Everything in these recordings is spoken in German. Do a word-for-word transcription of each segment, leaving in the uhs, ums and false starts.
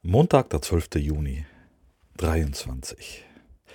Montag, der zwölfte Juni dreiundzwanzig.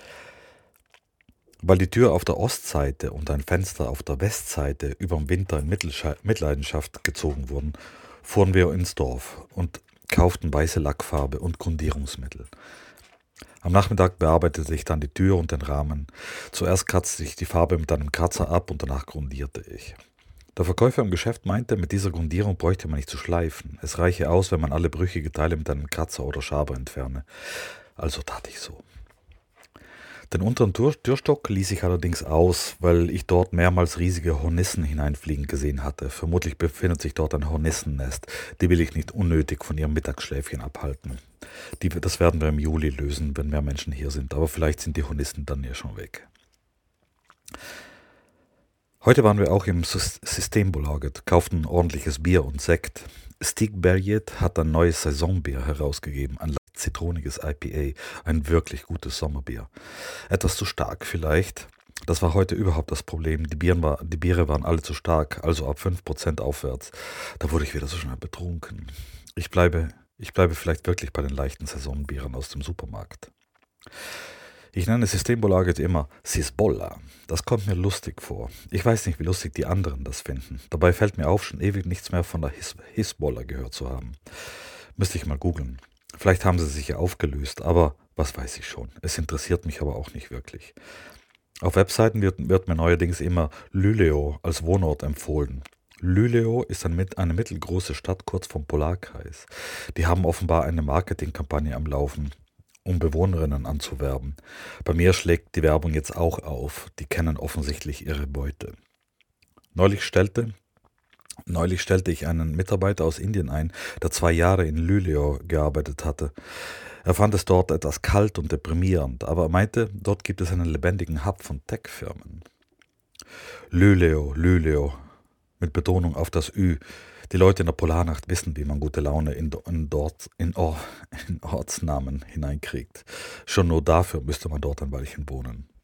Weil die Tür auf der Ostseite und ein Fenster auf der Westseite überm Winter in Mittelscha- Mitleidenschaft gezogen wurden, fuhren wir ins Dorf und kauften weiße Lackfarbe und Grundierungsmittel. Am Nachmittag bearbeitete ich dann die Tür und den Rahmen. Zuerst kratzte ich die Farbe mit einem Kratzer ab und danach grundierte ich. Der Verkäufer im Geschäft meinte, mit dieser Grundierung bräuchte man nicht zu schleifen. Es reiche aus, wenn man alle brüchige Teile mit einem Kratzer oder Schaber entferne. Also tat ich so. Den unteren Tür Türstock ließ ich allerdings aus, weil ich dort mehrmals riesige Hornissen hineinfliegen gesehen hatte. Vermutlich befindet sich dort ein Hornissennest. Die will ich nicht unnötig von ihrem Mittagsschläfchen abhalten. Die, das werden wir im Juli lösen, wenn mehr Menschen hier sind. Aber vielleicht sind die Hornissen dann ja schon weg. Heute waren wir auch im Systembolaget, kauften ordentliches Bier und Sekt. Stigberget hat ein neues Saisonbier herausgegeben, ein zitroniges I P A, ein wirklich gutes Sommerbier. Etwas zu stark vielleicht. Das war heute überhaupt das Problem. Die, Bieren war, die Biere waren alle zu stark, also ab fünf Prozent aufwärts. Da wurde ich wieder so schnell betrunken. Ich bleibe, ich bleibe vielleicht wirklich bei den leichten Saisonbieren aus dem Supermarkt. Ich nenne Systembolaget immer Sisbolla. Das kommt mir lustig vor. Ich weiß nicht, wie lustig die anderen das finden. Dabei fällt mir auf, schon ewig nichts mehr von der His Hisbollah gehört zu haben. Müsste ich mal googeln. Vielleicht haben sie sich ja aufgelöst, aber was weiß ich schon. Es interessiert mich aber auch nicht wirklich. Auf Webseiten wird, wird mir neuerdings immer Luleå als Wohnort empfohlen. Luleå ist ein, eine mittelgroße Stadt kurz vom Polarkreis. Die haben offenbar eine Marketingkampagne am Laufen, um Bewohnerinnen anzuwerben. Bei mir schlägt die Werbung jetzt auch auf. Die kennen offensichtlich ihre Beute. Neulich stellte, neulich stellte ich einen Mitarbeiter aus Indien ein, der zwei Jahre in Luleå gearbeitet hatte. Er fand es dort etwas kalt und deprimierend, aber er meinte, dort gibt es einen lebendigen Hub von Tech-Firmen. Luleå, Luleå, mit Betonung auf das Ü. Die Leute in der Polarnacht wissen, wie man gute Laune in, in, dort, in, Or, in Ortsnamen hineinkriegt. Schon nur dafür müsste man dort ein Weilchen wohnen.